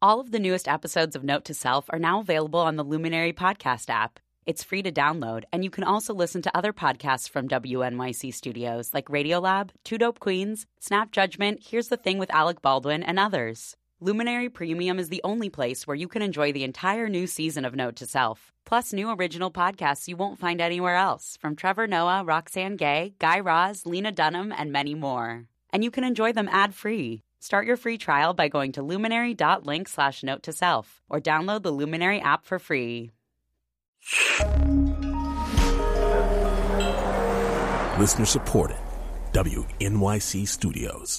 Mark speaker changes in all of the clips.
Speaker 1: All of the newest episodes of Note to Self are now available on the Luminary podcast app. It's free to download, and you can also listen to other podcasts from WNYC Studios like Radiolab, Two Dope Queens, Snap Judgment, Here's the Thing with Alec Baldwin, and others. Luminary Premium is the only place where you can enjoy the entire new season of Note to Self, plus new original podcasts you won't find anywhere else, from Trevor Noah, Roxanne Gay, Guy Raz, Lena Dunham, and many more. And you can enjoy them ad-free. Start your free trial by going to luminary.link/note-to-self or download the Luminary app for free.
Speaker 2: Listener supported. WNYC Studios.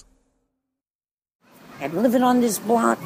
Speaker 3: I've been living on this block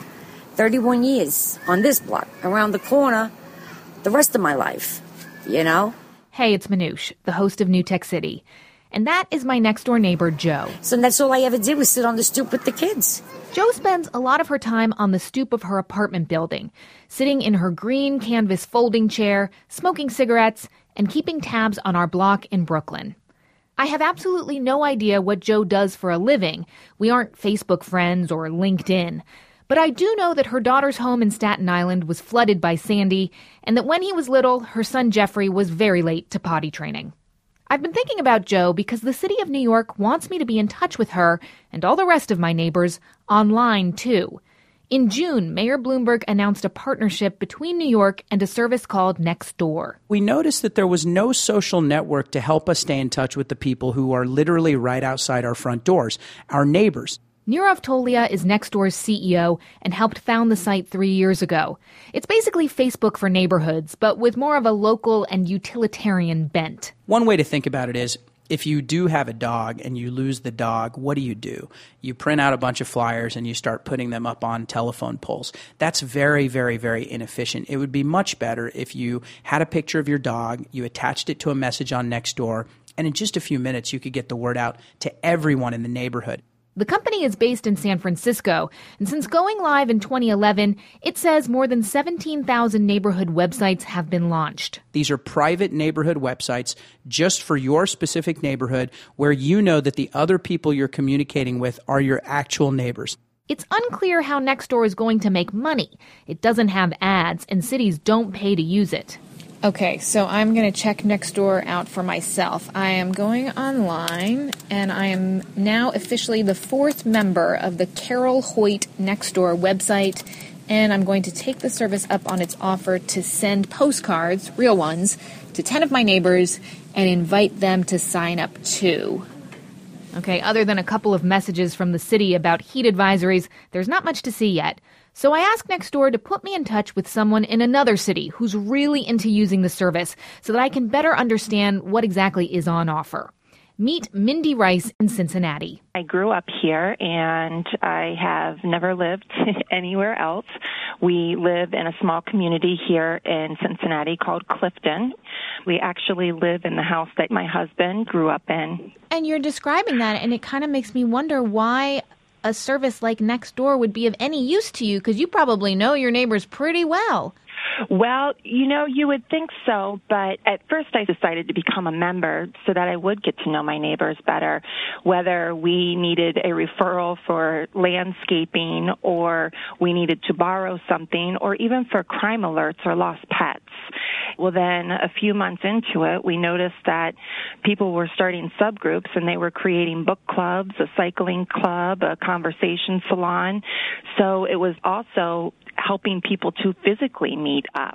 Speaker 3: 31 years, on this block, around the corner, the rest of my life, you know?
Speaker 4: Hey, it's Manoush, the host of New Tech City. And that is my next-door neighbor, Jo.
Speaker 3: So that's all I ever did was sit on the stoop with the kids.
Speaker 4: Jo spends a lot of her time on the stoop of her apartment building, sitting in her green canvas folding chair, smoking cigarettes, and keeping tabs on our block in Brooklyn. I have absolutely no idea what Jo does for a living. We aren't Facebook friends or LinkedIn. But I do know that her daughter's home in Staten Island was flooded by Sandy, and that when he was little, her son Jeffrey was very late to potty training. I've been thinking about Jo because the city of New York wants me to be in touch with her and all the rest of my neighbors online, too. In June, Mayor Bloomberg announced a partnership between New York and a service called Nextdoor.
Speaker 5: We noticed that there was no social network to help us stay in touch with the people who are literally right outside our front doors, our neighbors.
Speaker 4: Nirav Tolia is Nextdoor's CEO and helped found the site 3 years ago. It's basically Facebook for neighborhoods, but with more of a local and utilitarian bent.
Speaker 5: One way to think about it is, if you do have a dog and you lose the dog, what do? You print out a bunch of flyers and you start putting them up on telephone poles. That's very, very, very inefficient. It would be much better if you had a picture of your dog, you attached it to a message on Nextdoor, and in just a few minutes you could get the word out to everyone in the neighborhood.
Speaker 4: The company is based in San Francisco, and since going live in 2011, it says more than 17,000 neighborhood websites have been launched.
Speaker 5: These are private neighborhood websites just for your specific neighborhood where you know that the other people you're communicating with are your actual neighbors.
Speaker 4: It's unclear how Nextdoor is going to make money. It doesn't have ads, and cities don't pay to use it.
Speaker 6: Okay, so I'm going to check Nextdoor out for myself. I am going online, and I am now officially the 4th member of the Carol Hoyt Nextdoor website, and I'm going to take the service up on its offer to send postcards, real ones, to 10 of my neighbors and invite them to sign up too.
Speaker 4: Okay, other than a couple of messages from the city about heat advisories, there's not much to see yet. So I asked Nextdoor to put me in touch with someone in another city who's really into using the service so that I can better understand what exactly is on offer. Meet Mindy Rice in Cincinnati.
Speaker 7: I grew up here, and I have never lived anywhere else. We live in a small community here in Cincinnati called Clifton. We actually live in the house that my husband grew up in.
Speaker 4: And you're describing that, and it kind of makes me wonder why a service like Nextdoor would be of any use to you, because you probably know your neighbors pretty well.
Speaker 7: Well, you would think so, but at first I decided to become a member so that I would get to know my neighbors better, whether we needed a referral for landscaping or we needed to borrow something or even for crime alerts or lost pets. Well, then a few months into it, we noticed that people were starting subgroups and they were creating book clubs, a cycling club, a conversation salon. So it was also helping people to physically meet up.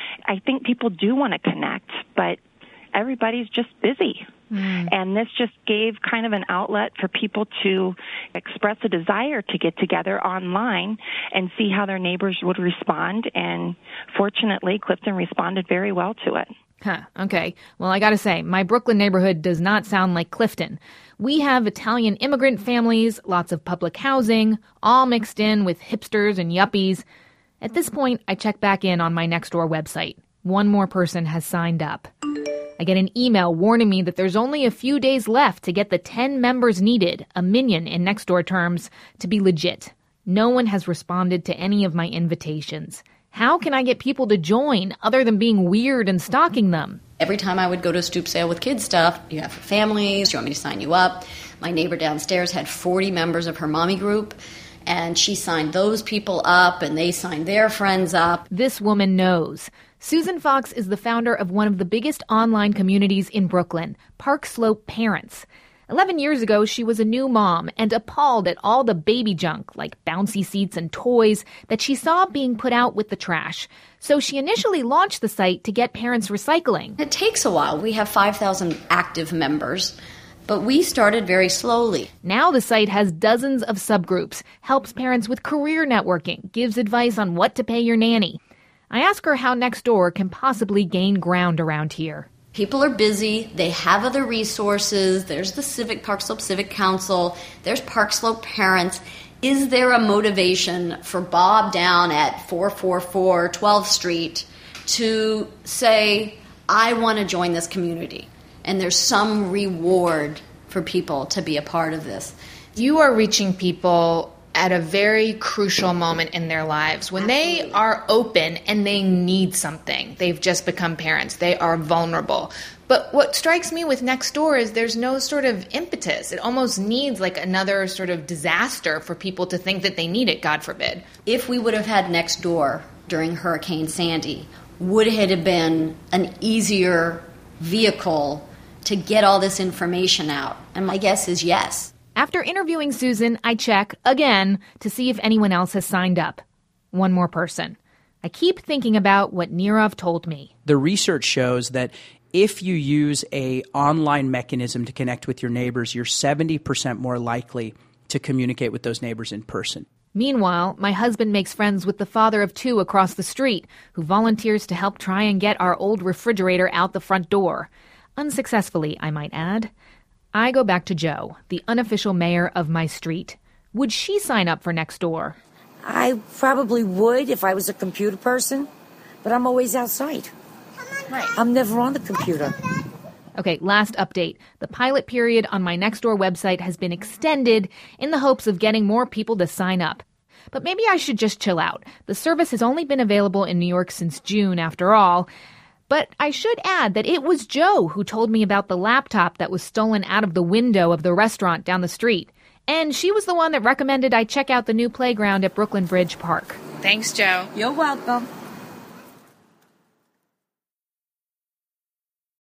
Speaker 7: I think people do want to connect, but everybody's just busy. And this just gave kind of an outlet for people to express a desire to get together online and see how their neighbors would respond. And fortunately, Clifton responded very well to it.
Speaker 4: Okay. Well, I gotta say, my Brooklyn neighborhood does not sound like Clifton. We have Italian immigrant families, lots of public housing, all mixed in with hipsters and yuppies. At this point, I check back in on my Nextdoor website. One more person has signed up. I get an email warning me that there's only a few days left to get the 10 members needed, a minion in Nextdoor terms, to be legit. No one has responded to any of my invitations. How can I get people to join other than being weird and stalking them?
Speaker 8: Every time I would go to a stoop sale with kids stuff, you have for families, you want me to sign you up. My neighbor downstairs had 40 members of her mommy group, And she signed those people up, and they signed their friends up.
Speaker 4: This woman knows. Susan Fox is the founder of one of the biggest online communities in Brooklyn, Park Slope Parents. 11 years ago, she was a new mom and appalled at all the baby junk, like bouncy seats and toys, that she saw being put out with the trash. So she initially launched the site to get parents recycling.
Speaker 8: It takes a while. We have 5,000 active members, but we started very slowly.
Speaker 4: Now the site has dozens of subgroups, helps parents with career networking, gives advice on what to pay your nanny. I ask her how Nextdoor can possibly gain ground around here.
Speaker 8: People are busy. They have other resources. There's the Park Slope Civic Council. There's Park Slope Parents. Is there a motivation for Bob down at 444 12th Street to say, I want to join this community? And there's some reward for people to be a part of this.
Speaker 6: You are reaching people at a very crucial moment in their lives when they are open and they need something. They've just become parents. They are vulnerable. But what strikes me with Nextdoor is there's no sort of impetus. It almost needs like another sort of disaster for people to think that they need it, God forbid.
Speaker 8: If we would have had Nextdoor during Hurricane Sandy, would it have been an easier vehicle to get all this information out? And my guess is yes.
Speaker 4: After interviewing Susan, I check, again, to see if anyone else has signed up. One more person. I keep thinking about what Nirav told me.
Speaker 5: The research shows that if you use an online mechanism to connect with your neighbors, you're 70% more likely to communicate with those neighbors in person.
Speaker 4: Meanwhile, my husband makes friends with the father of two across the street, who volunteers to help try and get our old refrigerator out the front door. Unsuccessfully, I might add. I go back to Jo, the unofficial mayor of my street. Would she sign up for Nextdoor?
Speaker 3: I probably would if I was a computer person, but I'm always outside.
Speaker 6: Right.
Speaker 3: I'm never on the computer.
Speaker 4: Okay, last update. The pilot period on my Nextdoor website has been extended in the hopes of getting more people to sign up. But maybe I should just chill out. The service has only been available in New York since June, after all. But I should add that it was Jo who told me about the laptop that was stolen out of the window of the restaurant down the street. And she was the one that recommended I check out the new playground at Brooklyn Bridge Park.
Speaker 6: Thanks, Jo.
Speaker 3: You're welcome.